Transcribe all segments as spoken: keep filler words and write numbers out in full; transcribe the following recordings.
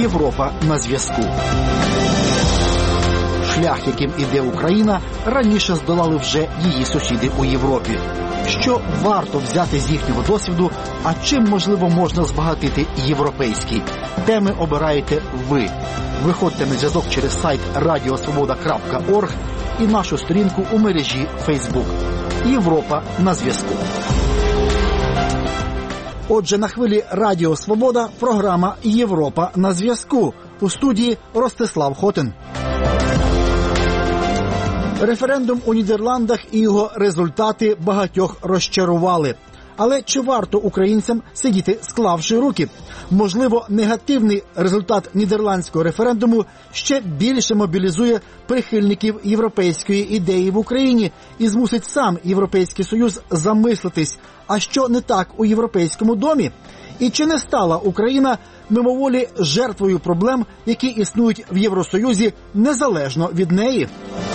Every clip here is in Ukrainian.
Європа на зв'язку. Шлях, яким іде Україна, раніше здолали вже її сусіди у Європі. Що варто взяти з їхнього досвіду, а чим, можливо, можна збагатити європейський? Теми обираєте ви. Виходьте на зв'язок через сайт радіо свобода крапка орг і нашу сторінку у мережі Facebook. Європа на зв'язку. Отже, на хвилі Радіо Свобода програма «Європа на зв'язку». У студії Ростислав Хотин. Референдум у Нідерландах і його результати багатьох розчарували. Але чи варто українцям сидіти, склавши руки? Можливо, негативний результат нідерландського референдуму ще більше мобілізує прихильників європейської ідеї в Україні і змусить сам Європейський Союз замислитись, а що не так у Європейському домі? І чи не стала Україна мимоволі жертвою проблем, які існують в Євросоюзі незалежно від неї?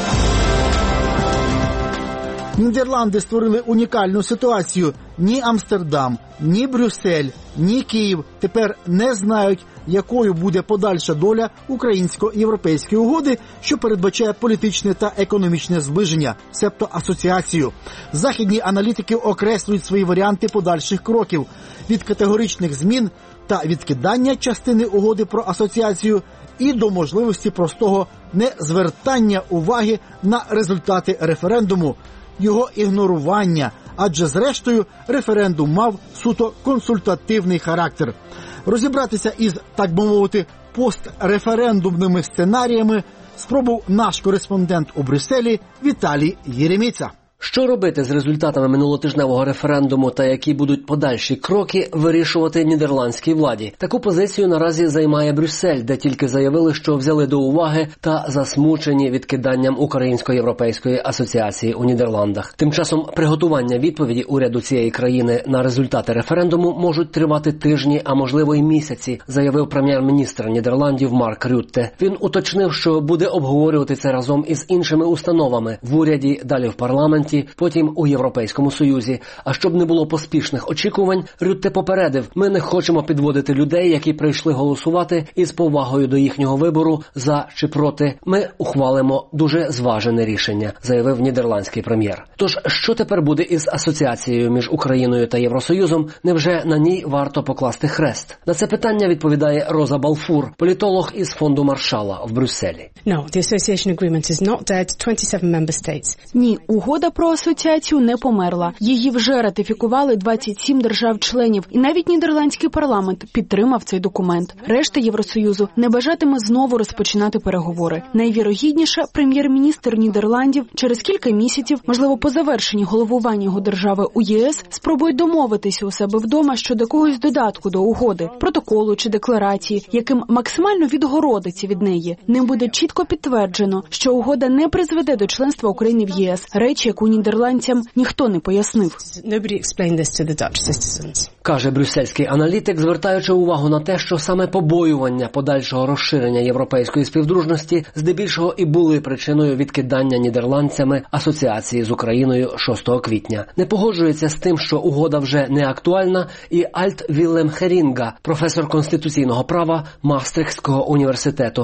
Нідерланди створили унікальну ситуацію. Ні Амстердам, ні Брюссель, ні Київ тепер не знають, якою буде подальша доля українсько-європейської угоди, що передбачає політичне та економічне зближення, себто асоціацію. Західні аналітики окреслюють свої варіанти подальших кроків – від категоричних змін та відкидання частини угоди про асоціацію і до можливості простого незвертання уваги на результати референдуму, його ігнорування, адже зрештою референдум мав суто консультативний характер. Розібратися із, так би мовити, постреферендумними сценаріями спробував наш кореспондент у Брюсселі Віталій Єреміця. Що робити з результатами минулотижневого референдуму та які будуть подальші кроки, вирішувати нідерландській владі. Таку позицію наразі займає Брюссель, де тільки заявили, що взяли до уваги та засмучені відкиданням Українсько-європейської асоціації у Нідерландах. Тим часом приготування відповіді уряду цієї країни на результати референдуму можуть тривати тижні, а можливо й місяці, заявив прем'єр-міністр Нідерландів Марк Рютте. Він уточнив, що буде обговорювати це разом із іншими установами в уряді, далі в парламенті, потім у Європейському Союзі. А щоб не було поспішних очікувань, Рютте попередив: ми не хочемо підводити людей, які прийшли голосувати, із повагою до їхнього вибору за чи проти. Ми ухвалимо дуже зважене рішення, заявив нідерландський прем'єр. Тож, що тепер буде із асоціацією між Україною та Євросоюзом? Невже на ній варто покласти хрест? На це питання відповідає Роза Балфур, політолог із фонду Маршалла в Брюсселі. No, the association agreement is not dead. twenty-seven member states. Ні, угода про асоціацію не померла. Її вже ратифікували двадцять сім держав-членів, і навіть нідерландський парламент підтримав цей документ. Решта Євросоюзу не бажатиме знову розпочинати переговори. Найвірогідніше, прем'єр-міністр Нідерландів через кілька місяців, можливо, по завершенні головування його держави у ЄС, спробує домовитися у себе вдома щодо когось додатку до угоди, протоколу чи декларації, яким максимально відгородиться від неї. Ним буде чітко підтверджено, що угода не призведе до членства України в ЄС, речі, яку нідерландцям ніхто не пояснив. Каже брюссельський аналітик, звертаючи увагу на те, що саме побоювання подальшого розширення європейської співдружності здебільшого і були причиною відкидання нідерландцями асоціації з Україною шостого квітня. Не погоджується з тим, що угода вже не актуальна, і Альт Віллем Херінга, професор конституційного права Маастрихтського університету.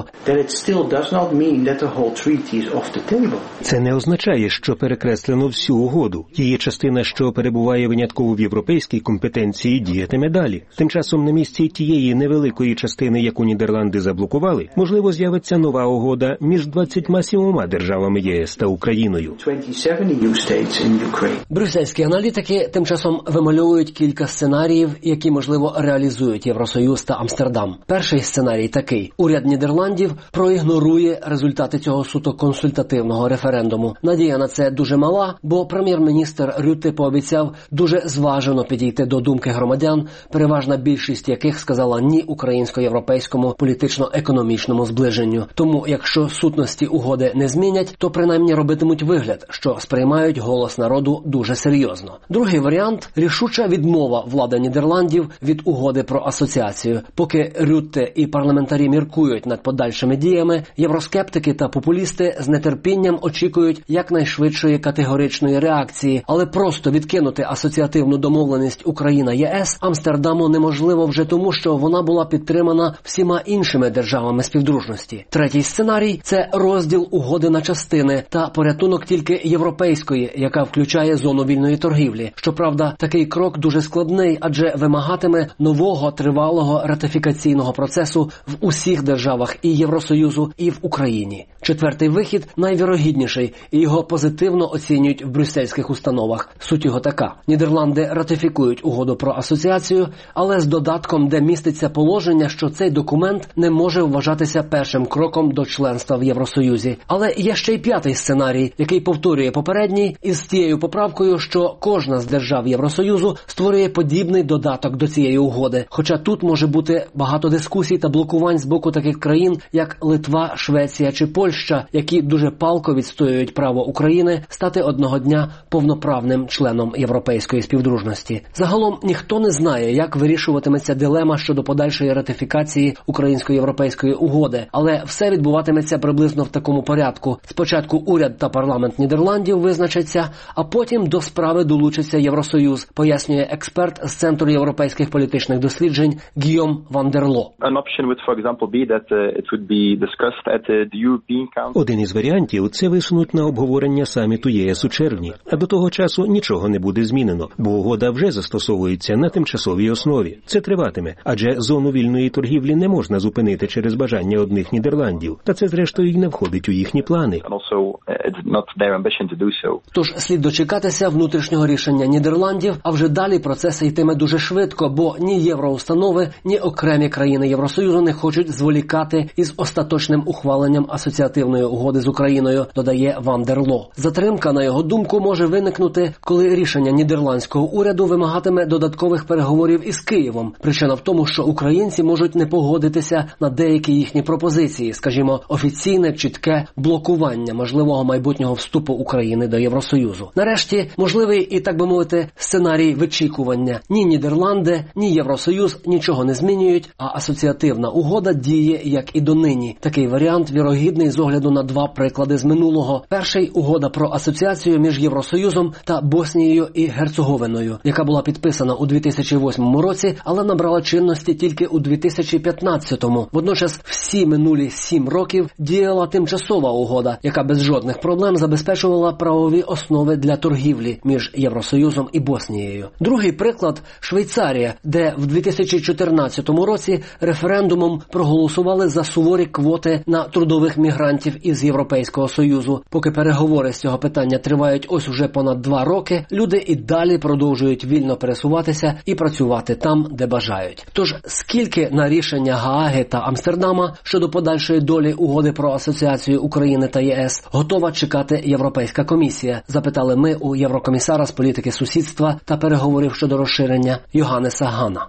Це не означає, що перекреслено всю угоду. Її частина, що перебуває винятково в європейській компетенції, діятиме далі. Тим часом на місці тієї невеликої частини, яку Нідерланди заблокували, можливо, з'явиться нова угода між двадцятьма сімома державами ЄС та Україною. Брюссельські аналітики тим часом вимальовують кілька сценаріїв, які, можливо, реалізують Євросоюз та Амстердам. Перший сценарій такий. Уряд Нідерландів проігнорує результати цього суто консультативного референдуму. Надія на це дуже мала, бо прем'єр-міністр Рютте пообіцяв дуже зважено підійти до думки громадян, переважна більшість яких сказала ні українсько-європейському політично-економічному зближенню. Тому, якщо сутності угоди не змінять, то принаймні робитимуть вигляд, що сприймають голос народу дуже серйозно. Другий варіант – рішуча відмова влади Нідерландів від угоди про асоціацію. Поки Рютте і парламентарі міркують над подальшими діями, євроскептики та популісти з нетерпінням очікують якнайшвидшої категорії категоричної реакції, але просто відкинути асоціативну домовленість Україна-ЄС Амстердаму неможливо вже тому, що вона була підтримана всіма іншими державами співдружності. Третій сценарій – це розділ угоди на частини та порятунок тільки європейської, яка включає зону вільної торгівлі. Щоправда, такий крок дуже складний, адже вимагатиме нового тривалого ратифікаційного процесу в усіх державах і Євросоюзу, і в Україні. Четвертий вихід найвірогідніший, і його позитивно оцінюють в брюссельських установах. Суть його така. Нідерланди ратифікують угоду про асоціацію, але з додатком, де міститься положення, що цей документ не може вважатися першим кроком до членства в Євросоюзі. Але є ще й п'ятий сценарій, який повторює попередній, із тією поправкою, що кожна з держав Євросоюзу створює подібний додаток до цієї угоди. Хоча тут може бути багато дискусій та блокувань з боку таких країн, як Литва, Швеція чи Польща, які дуже палко відстоюють право України стати одного дня повноправним членом європейської співдружності. Загалом ніхто не знає, як вирішуватиметься дилема щодо подальшої ратифікації українсько-європейської угоди, але все відбуватиметься приблизно в такому порядку. Спочатку уряд та парламент Нідерландів визначаться, а потім до справи долучиться Євросоюз, пояснює експерт з Центру європейських політичних досліджень Гійом Ван дер Ло. Один із варіантів – це висунуть на обговорення саміту ЄС у червні, а до того часу нічого не буде змінено, бо угода вже застосовується на тимчасовій основі. Це триватиме, адже зону вільної торгівлі не можна зупинити через бажання одних Нідерландів, та це зрештою й не входить у їхні плани. Тож слід дочекатися внутрішнього рішення Нідерландів, а вже далі процес йтиме дуже швидко, бо ні євроустанови, ні окремі країни Євросоюзу не хочуть зволікати із остаточним ухваленням асоціативної угоди з Україною, додає Ван дер Ло. Затримка, на його думку, може виникнути, коли рішення нідерландського уряду вимагатиме додаткових переговорів із Києвом. Причина в тому, що українці можуть не погодитися на деякі їхні пропозиції, скажімо, офіційне, чітке блокування можливого майбутнього вступу України до Євросоюзу. Нарешті, можливий і, так би мовити, сценарій вичікування. Ні Нідерланди, ні Євросоюз нічого не змінюють, а асоціативна угода діє, як і донині. Такий варіант вірогідний з огляду на два приклади з минулого. Перший – угода про асоціацію між Євросоюзом та Боснією і Герцеговиною, яка була підписана у дві тисячі восьмому році, але набрала чинності тільки у дві тисячі п'ятнадцятому. Водночас всі минулі сім років діяла тимчасова угода, яка без жодних проблем забезпечувала правові основи для торгівлі між Євросоюзом і Боснією. Другий приклад – Швейцарія, де в дві тисячі чотирнадцятому році референдумом проголосували за суворі квоти на трудових мігрантів із Європейського Союзу. Поки переговори з цього питання тривають ось уже понад два роки, люди і далі продовжують вільно пересуватися і працювати там, де бажають. Тож, скільки на рішення Гааги та Амстердама щодо подальшої долі угоди про асоціацію України та ЄС готова чекати Європейська комісія? Запитали ми у єврокомісара з політики сусідства та переговорів щодо розширення Йоханнеса Гана.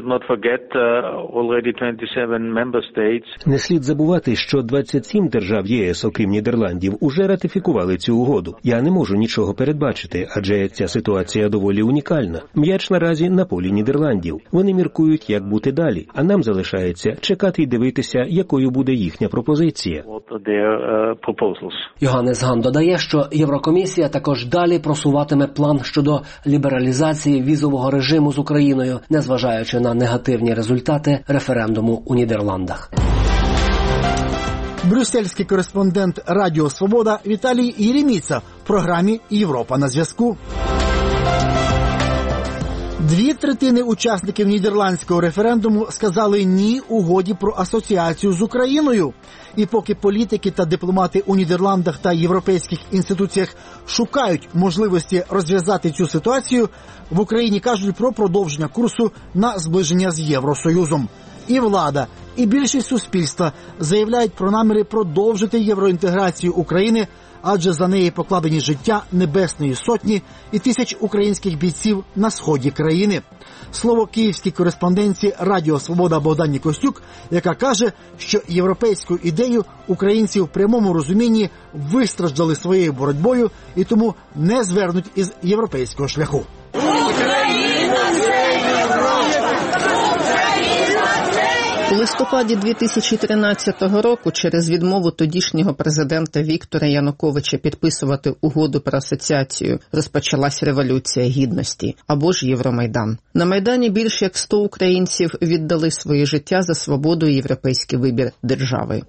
Не слід забувати, що двадцять сім держав ЄС, окрім Нідерландів, уже ратифікували цю угоду. Я не можу нічого передбачити, адже ця ситуація доволі унікальна. М'яч наразі на полі Нідерландів. Вони міркують, як бути далі, а нам залишається чекати й дивитися, якою буде їхня пропозиція. Йоханнес Ган додає, що Єврокомісія також далі просуватиме план щодо лібералізації візового режиму з Україною, незважаючи на негативні результати референдуму у Нідерландах. Брюссельський кореспондент Радіо Свобода Віталій Єреміца в програмі «Європа на зв'язку». Дві третини учасників нідерландського референдуму сказали «ні» угоді про асоціацію з Україною. І поки політики та дипломати у Нідерландах та європейських інституціях шукають можливості розв'язати цю ситуацію, в Україні кажуть про продовження курсу на зближення з Євросоюзом. І влада, і більшість суспільства заявляють про наміри продовжити євроінтеграцію України, адже за неї покладені життя Небесної Сотні і тисяч українських бійців на сході країни. Слово київській кореспонденції Радіо Свобода Богдані Костюк, яка каже, що європейську ідею українці в прямому розумінні вистраждали своєю боротьбою і тому не звернуть із європейського шляху. Україна – це Європа! Україна – це У листопаді дві тисячі тринадцятого року через відмову тодішнього президента Віктора Януковича підписувати угоду про асоціацію розпочалась Революція Гідності або ж Євромайдан. На Майдані більш як сто українців віддали своє життя за свободу і європейський вибір держави.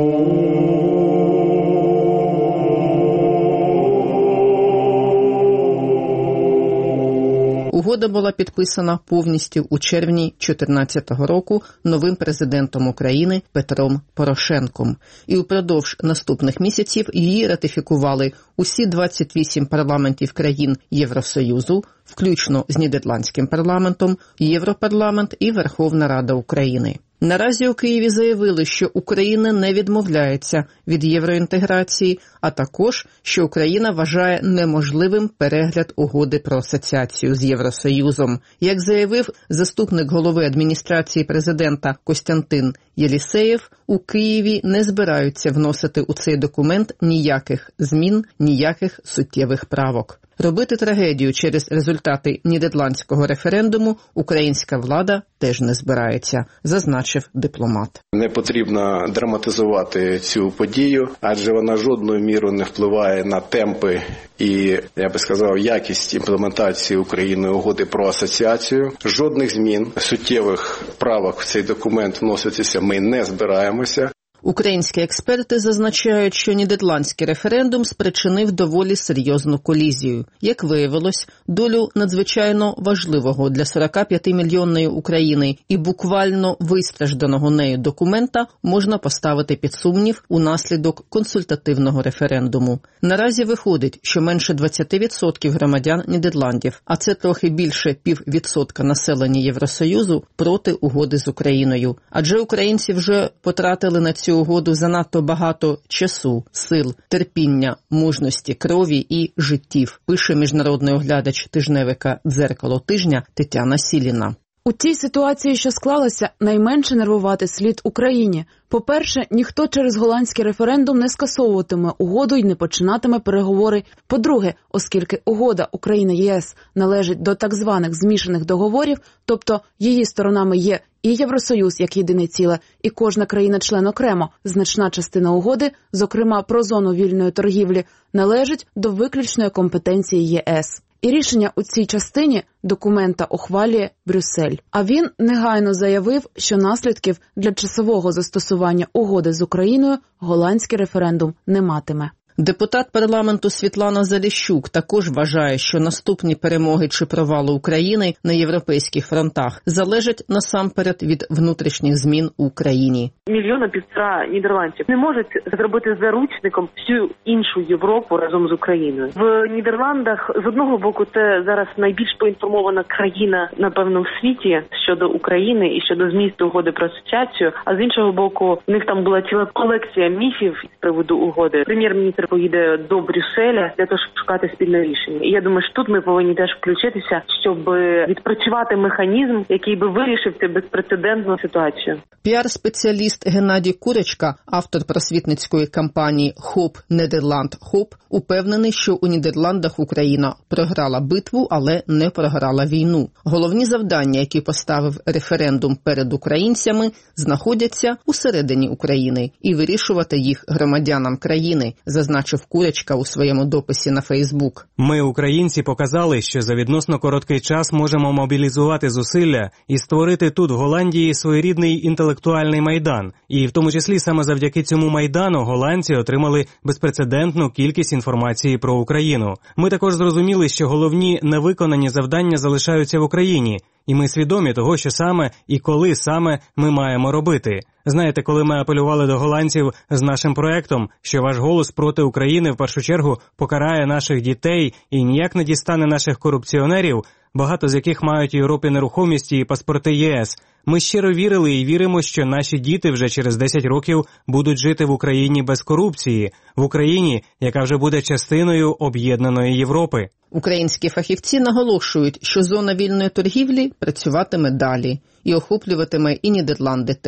Угода була підписана повністю у червні дві тисячі чотирнадцятого року новим президентом України Петром Порошенком. І упродовж наступних місяців її ратифікували усі двадцять вісім парламентів країн Євросоюзу, включно з Нідерландським парламентом, Європарламент і Верховна Рада України. Наразі у Києві заявили, що Україна не відмовляється від євроінтеграції, а також, що Україна вважає неможливим перегляд угоди про асоціацію з Євросоюзом. Як заявив заступник голови адміністрації президента Костянтин Єлісеєв, у Києві не збираються вносити у цей документ ніяких змін, ніяких суттєвих правок. Робити трагедію через результати нідерландського референдуму українська влада теж не збирається, зазначив дипломат. Не потрібно драматизувати цю подію, адже вона жодною мірою не впливає на темпи і, я би сказав, якість імплементації Україною угоди про асоціацію. Жодних змін, суттєвих правок в цей документ вноситися ми не збираємося. Українські експерти зазначають, що нідерландський референдум спричинив доволі серйозну колізію. Як виявилось, долю надзвичайно важливого для сорокап'ятимільйонної України і буквально вистражданого нею документа можна поставити під сумнів унаслідок консультативного референдуму. Наразі виходить, що менше двадцять відсотків громадян Нідерландів, а це трохи більше піввідсотка населення Євросоюзу, проти угоди з Україною. Адже українці вже потратили на цю угоду занадто багато часу, сил, терпіння, мужності, крові і життів, пише міжнародний оглядач тижневика «Дзеркало тижня» Тетяна Сіліна. У цій ситуації, що склалася, найменше нервувати слід Україні. По-перше, ніхто через голландський референдум не скасовуватиме угоду і не починатиме переговори. По-друге, оскільки угода Україна-ЄС належить до так званих змішаних договорів, тобто її сторонами є і Євросоюз як єдине ціле, і кожна країна-член окремо, значна частина угоди, зокрема про зону вільної торгівлі, належить до виключної компетенції ЄС. І рішення у цій частині документа ухвалює Брюссель. А він негайно заявив, що наслідків для часового застосування угоди з Україною голландський референдум не матиме. Депутат парламенту Світлана Заліщук також вважає, що наступні перемоги чи провали України на європейських фронтах залежать насамперед від внутрішніх змін у країні. Мільйона півтора нідерландців не можуть зробити заручником всю іншу Європу разом з Україною. В Нідерландах з одного боку це зараз найбільш поінформована країна, напевно, в світі щодо України і щодо змісту угоди про асоціацію, а з іншого боку в них там була ціла колекція міфів з приводу угоди. Прем'єр-міністр поїде до Брюсселя для того, щоб шукати спільне рішення. І я думаю, що тут ми повинні теж включитися, щоб відпрацювати механізм, який би вирішив цю безпрецедентну ситуацію. Піар-спеціаліст Геннадій Курочка, автор просвітницької кампанії «Хоп Нідерланд Хоп», упевнений, що у Нідерландах Україна програла битву, але не програла війну. Головні завдання, які поставив референдум перед українцями, знаходяться усередині України, і вирішувати їх громадянам країни, зазначив Курочка у своєму дописі на Фейсбук. Ми, українці, показали, що за відносно короткий час можемо мобілізувати зусилля і створити тут, в Голландії, своєрідний інтелектуальний майдан. І в тому числі саме завдяки цьому майдану голландці отримали безпрецедентну кількість інформації про Україну. Ми також зрозуміли, що головні невиконані завдання залишаються в Україні, і ми свідомі того, що саме і коли саме ми маємо робити. Знаєте, коли ми апелювали до голландців з нашим проектом, що ваш голос проти України в першу чергу покарає наших дітей і ніяк не дістане наших корупціонерів, багато з яких мають в Європі нерухомість і паспорти ЄС, ми щиро вірили і віримо, що наші діти вже через десять років будуть жити в Україні без корупції, в Україні, яка вже буде частиною об'єднаної Європи. Українські фахівці наголошують, що зона вільної торгівлі працюватиме далі і охоплюватиме і Нідерланди теж.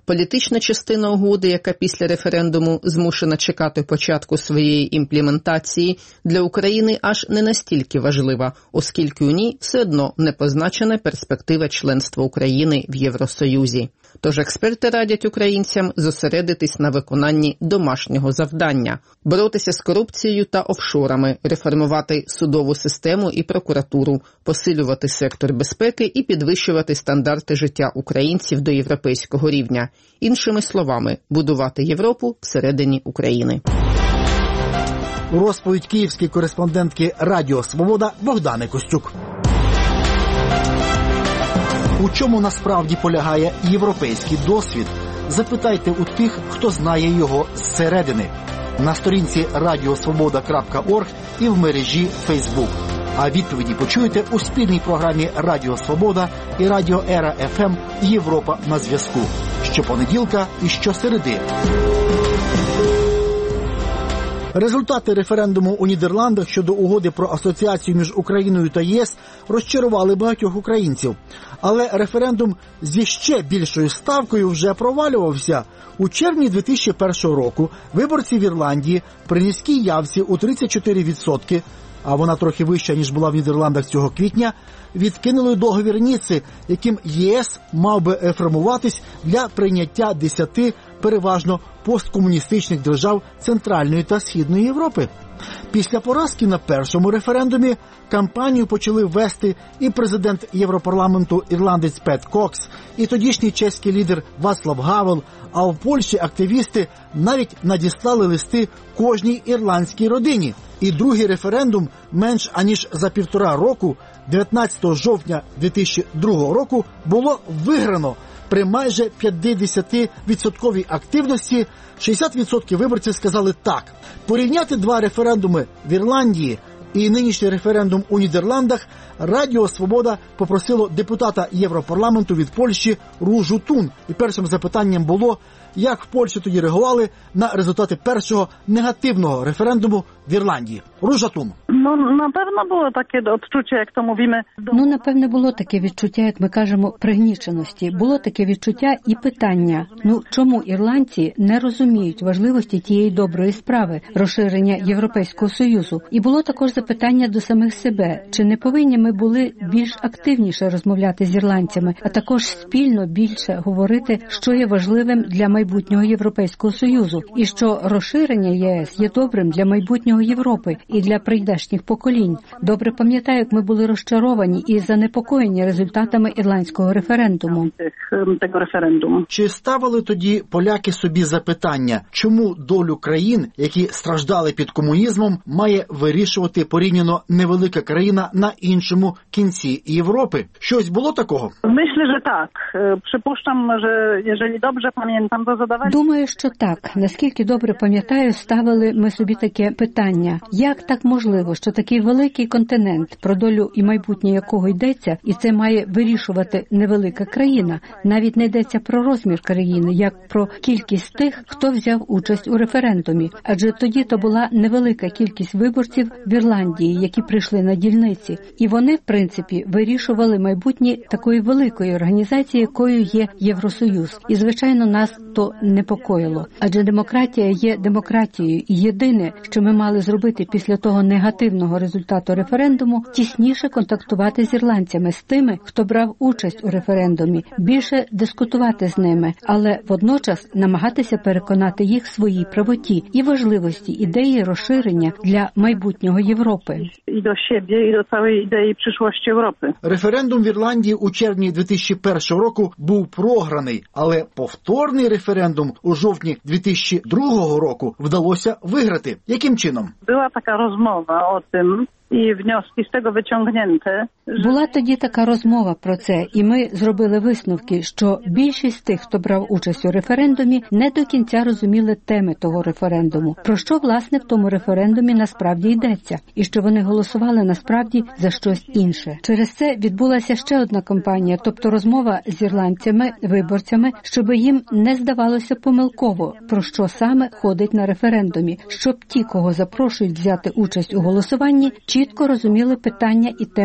Політична частина угоди, яка після референдуму змушена чекати початку своєї імплементації, для України аж не настільки важлива, оскільки у ній все одно не позначена перспектива членства України в Євросоюзі. Тож експерти радять українцям зосередитись на виконанні домашнього завдання – боротися з корупцією та офшорами, реформувати судову систему і прокуратуру, посилювати сектор безпеки і підвищувати стандарти життя українців до європейського рівня. Іншими словами, будувати Європу всередині України. Розповідь київської кореспондентки Радіо Свобода Богдани Костюк. У чому насправді полягає європейський досвід? Запитайте у тих, хто знає його зсередини. На сторінці радіосвобода крапка орг і в мережі Фейсбук. А відповіді почуєте у спільній програмі Радіо Свобода і Радіо Ера еф ем «Європа на зв'язку» щопонеділка і щосереди. Результати референдуму у Нідерландах щодо угоди про асоціацію між Україною та ЄС розчарували багатьох українців. Але референдум зі ще більшою ставкою вже провалювався. У червні дві тисячі першого року виборці в Ірландії при низькій явці у тридцять чотири відсотки, а вона трохи вища, ніж була в Нідерландах цього квітня, відкинули договір Ніцци, яким ЄС мав би реформуватись для прийняття десяти переважно посткомуністичних держав Центральної та Східної Європи. Після поразки на першому референдумі кампанію почали вести і президент Європарламенту ірландець Пет Кокс, і тодішній чеський лідер Вацлав Гавел, а в Польщі активісти навіть надіслали листи кожній ірландській родині. І другий референдум менш аніж за півтора року, дев'ятнадцятого жовтня дві тисячі другого року, було виграно. При майже п'ятдесятивідсотковій активності шістдесят відсотків виборців сказали «так». Порівняти два референдуми в Ірландії і нинішній референдум у Нідерландах Радіо Свобода попросило депутата Європарламенту від Польщі Ружу Тун. І першим запитанням було, як в Польщі тоді реагували на результати першого негативного референдуму в Ірландії. Ружа Тун. Ну, напевно, було таке відчуття, як то мовимо. Ну, напевне, було таке відчуття, як ми кажемо, пригніченості. Було таке відчуття і питання. Ну, чому ірландці не розуміють важливості тієї доброї справи – розширення Європейського Союзу? І було також запитання до самих себе, чи не повинні ми були більш активніше розмовляти з ірландцями, а також спільно більше говорити, що є важливим для майбутнього Європейського Союзу, і що розширення ЄС є добрим для майбутнього Європи і для прийдешніх поколінь. Добре пам'ятаю, як ми були розчаровані і занепокоєні результатами ірландського референдуму. Чи ставили тоді поляки собі запитання, чому долю країн, які страждали під комунізмом, має вирішувати порівняно невелика країна на іншому кінці Європи? Щось було такого? Myślę, że tak. Przypuszczam, że jeżeli dobrze pamiętam, to zadawali... Думаю, що так. Наскільки добре пам'ятаю, ставили ми собі таке питання. Як так можливо, що такий великий континент, про долю і майбутнє якого йдеться, і це має вирішувати невелика країна? Навіть не йдеться про розмір країни, як про кількість тих, хто взяв участь у референдумі. Адже тоді то була невелика кількість виборців в Ірландії, які прийшли на дільниці. І вони, в принципі, вирішували майбутнє такої великої організації, якою є Євросоюз. І, звичайно, нас то непокоїло. Адже демократія є демократією. І єдине, що ми мали зробити після того негативного результату референдуму, тісніше контактувати з ірландцями, з тими, хто брав участь у референдумі, більше дискутувати з ними, але водночас намагатися переконати їх в своїй правоті і важливості ідеї розширення для майбутнього Європи. І до себе, і до цілої ідеї пришлості Європи. Референдум в Ірландії у червні дві тисячі першого року був програний, але повторний референдум у жовтні дві тисячі другого року вдалося виграти. Яким чином? Була така розмова о тим, і внески з того витягнуте. Була тоді така розмова про це, і ми зробили висновки, що більшість тих, хто брав участь у референдумі, не до кінця розуміли теми того референдуму. Про що, власне, в тому референдумі насправді йдеться, і що вони голосували насправді за щось інше. Через це відбулася ще одна кампанія, тобто розмова з ірландцями, виборцями, щоб їм не здавалося помилково, про що саме ходить на референдумі, щоб ті, кого запрошують взяти участь у голосуванні, чітко розуміли питання і тему референдуму.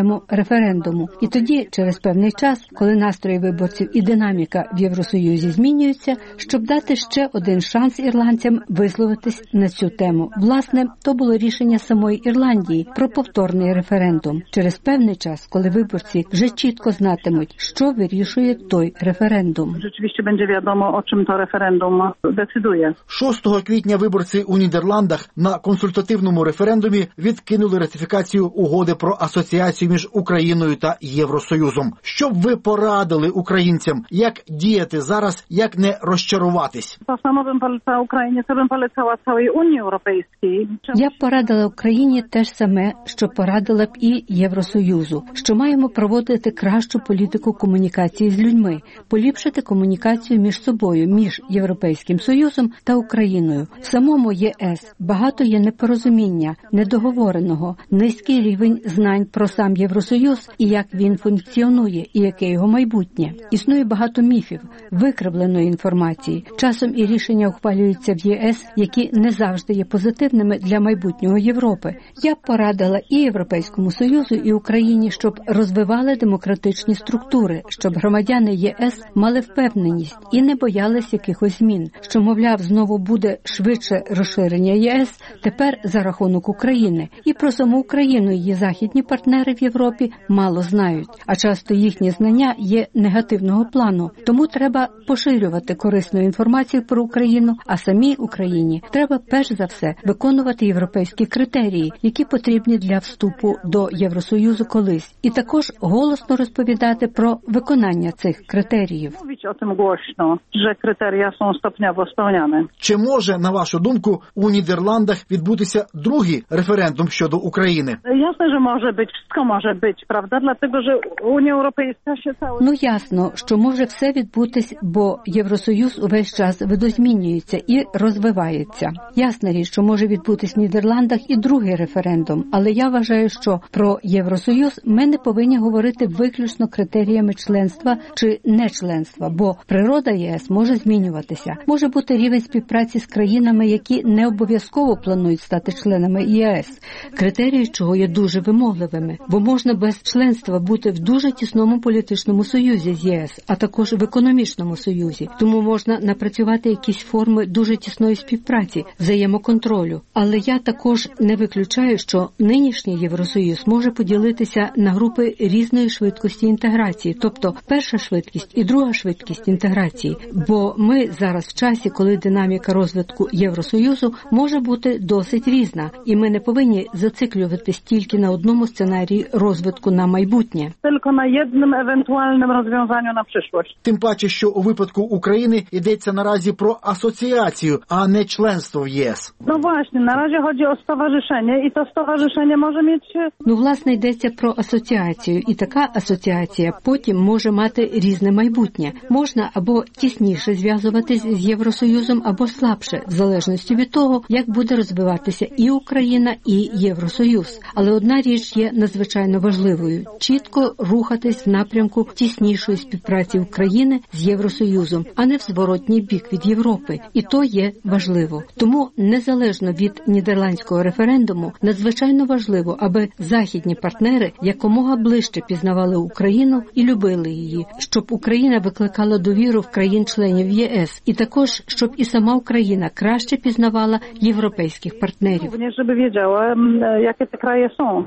референдуму. І тоді, через певний час, коли настрої виборців і динаміка в Євросоюзі змінюються, щоб дати ще один шанс ірландцям висловитись на цю тему. Власне, то було рішення самої Ірландії про повторний референдум. Через певний час, коли виборці вже чітко знатимуть, що вирішує той референдум. Rzeczywiście będzie wiadomo, o czym to referendum decyduje. шостого квітня виборці у Нідерландах на консультативному референдумі відкинули ратифікацію угоди про асоціацію між Україною та Євросоюзом. Що б ви порадили українцям, як діяти зараз, як не розчаруватись? To samo bym polecała Ukrainie, co bym polecała całej Unii Europejskiej. Я б порадила Україні те ж саме, що порадила б і Євросоюзу, що маємо проводити кращу політику комунікації з людьми, поліпшити комунікацію між собою, між Європейським Союзом та Україною. В самому ЄС багато є непорозуміння, недоговореного, низький рівень знань про сам Євросоюз і як він функціонує, і яке його майбутнє. Існує багато міфів, викривленої інформації. Часом і рішення ухвалюються в ЄС, які не завжди є позитивними для майбутнього Європи. Я б порадила і Європейському Союзу, і Україні, щоб розвивали демократичні структури, щоб громадяни ЄС мали впевненість і не боялись якихось змін, що, мовляв, знову буде швидше розширення ЄС тепер за рахунок України. І про саму Україну її західні партнери в Європі мало знають, а часто їхні знання є негативного плану. Тому треба поширювати корисну інформацію про Україну, а самій Україні треба перш за все виконувати європейські критерії, які потрібні для вступу до Євросоюзу колись, і також голосно розповідати про виконання цих критеріїв. Mówić o tym głośno, że kryteria są stopniowo spełniane. Чи може, на вашу думку, у Нідерландах відбутися другий референдум щодо України? Jasne, że może być, wszystko może być, prawda? Dlatego, że Unia Europejska się cały... Ну ясно, що може все відбутись, бо Євросоюз увесь час видозмінюється і розвивається. Ясна річ, що може відбутись в Нідерландах і другий референдум, але я вважаю, що про Євросоюз ми не повинні говорити виключно критеріями членства чи нечленства, бо природа ЄС може змінюватися. Може бути рівень співпраці з країнами, які не обов'язково планують стати членами ЄС, критерії чого є дуже вимогливими, бо можна без членства бути в дуже тісному політичному союзі з ЄС, а також в економічному союзі. Тому можна напрацювати якісь форми дуже тісної співпраці, взаємоконтролю. Але я також не виключаю, що нинішній Євросоюз може поділитися на групи різної швидкості інтеграції, тобто перша швидкість і друга швидкість інтеграції, бо ми зараз в часі, коли динаміка розвитку Євросоюзу може бути досить різна, і ми не повинні зациклюватись тільки на одному сценарії розвитку на майбутнє. Tylko na jednym ewentualnym rozwiązaniu na przyszłość. Тим паче, що у випадку України йдеться наразі про асоціацію, а не членство в ЄС. No właśnie, na razie chodzi o stowarzyszenie i to stowarzyszenie może mieć... Ну, власне, йдеться про асоціацію, і така асоціація потім може мати різне майбутнє. Можна або тісніше зв'язуватись з Євросоюзом, або слабше, в залежності від того, як буде розвиватися і Україна, і Євросоюз. Але одна річ є надзвичайно важливою – чітко рухатись в напрямку тіснішої співпраці України з Євросоюзом, а не в зворотній бік від Європи. І то є важливо. Тому, незалежно від нідерландського референдуму, надзвичайно важливо, аби західні партнери якомога ближче пізнавали Україну і любили її, щоб Україна викликала довіру в країн-членів ЄС, і також, щоб і сама Україна краще пізнавала європейських партнерів. Щоб wiedziała, jakie te kraje są.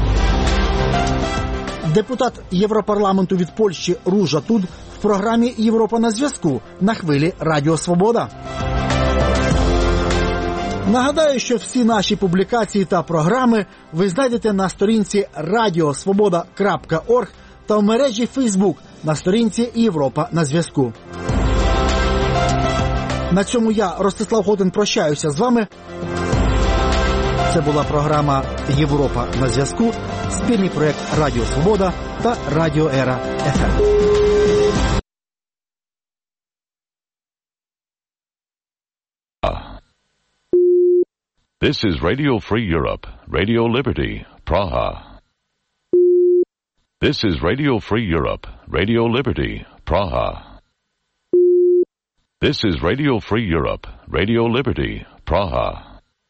Депутат Європарламенту від Польщі Ружа Туд в програмі «Європа на зв'язку» на хвилі Радіо Свобода. Нагадаю, що всі наші публікації та програми ви знайдете на сторінці радіосвобода крапка орг та в мережі Facebook на сторінці «Європа на зв'язку». На цьому я, Ростислав Хотин, прощаюся з вами. Це була програма «Європа на зв'язку», спільний проєкт Радіо Свобода та Радіо Ера еф ем. This is Radio Free Europe, Radio Liberty, Praha. This is Radio Free Europe, Radio Liberty, Praha. This is Radio Free Europe, Radio Liberty, Praha.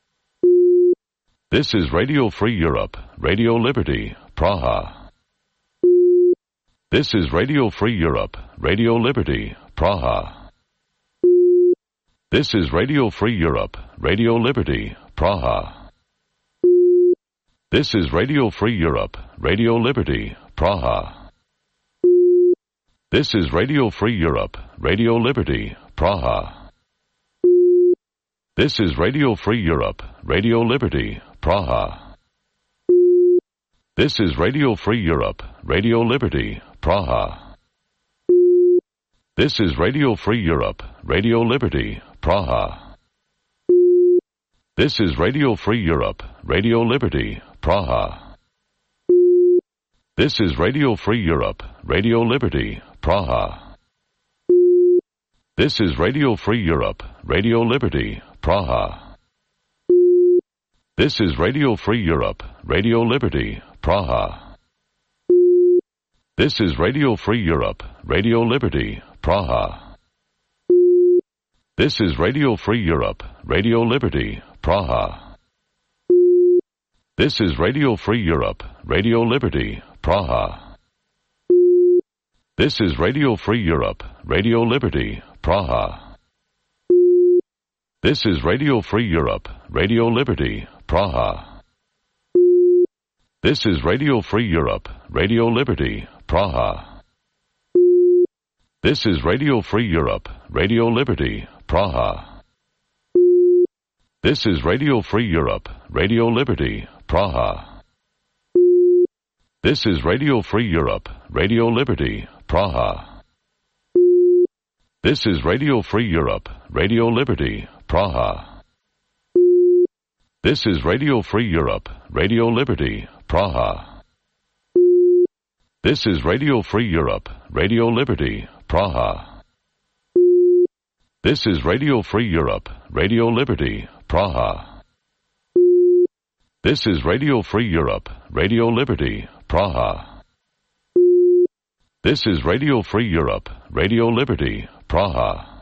This is Radio Free Europe, Radio Liberty, Praha. This is Radio Free Europe, Radio Liberty, Praha. This is Radio Free Europe, Radio Liberty, Praha. This is Radio Free Europe, Radio Liberty, Praha. This is Radio Free Europe, Radio Liberty, Praha. This is Radio Free Europe, Radio Liberty, Praha. This is Radio Free Europe, Radio Liberty, Praha. This is Radio Free Europe, Radio Liberty, Praha. This is Radio Free Europe, Radio Liberty, Praha. This is Radio Free Europe, Radio Liberty, Praha. This is Radio Free Europe, Radio Liberty, Praha. This is Radio Free Europe, Radio Liberty, Praha. This is Radio Free Europe, Radio Liberty, Praha. This is Radio Free Europe, Radio Liberty, Praha. This is Radio Free Europe, Radio Liberty, Praha. This is Radio Free Europe, Radio Liberty, Praha. This is Radio Free Europe, Radio Liberty, Praha. This is Radio Free Europe, Radio Liberty, Praha. This is Radio Free Europe, Radio Liberty, Praha. This is Radio Free Europe, Radio Liberty, Praha. This is Radio Free Europe, Radio Liberty, Praha. This is Radio Free Europe, Radio Liberty, Praha. This is Radio Free Europe, Radio Liberty, Praha. This is Radio Free Europe, Radio Liberty, Praha. This is Radio Free Europe, Radio Liberty, Praha. This is Radio Free Europe, Radio Liberty, Praha. This is Radio Free Europe, Radio Liberty, Praha.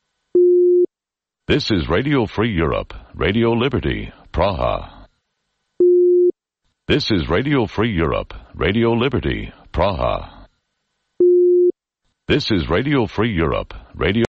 This is Radio Free Europe, Radio Liberty, Praha. This is Radio Free Europe, Radio Liberty, Praha. This is Radio Free Europe, Radio